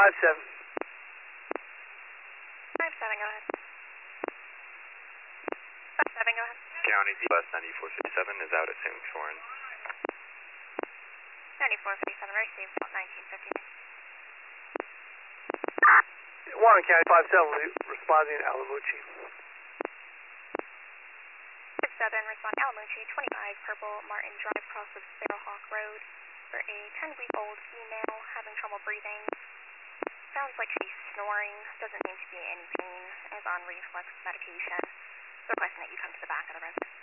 57. 57, go ahead. 57, go ahead. County Bus 9457 is out at St. Shorn. 9457, received about 1950. Warren County 57, responding to Alamucci. 67, respond Alamucci, 25 Purple Martin Drive, cross of Sparrowhawk Road for a 10-week-old female having trouble breathing. Sounds like she's snoring, doesn't seem to be in any pain, is on reflex medication. Requesting that you come to the back of the residence.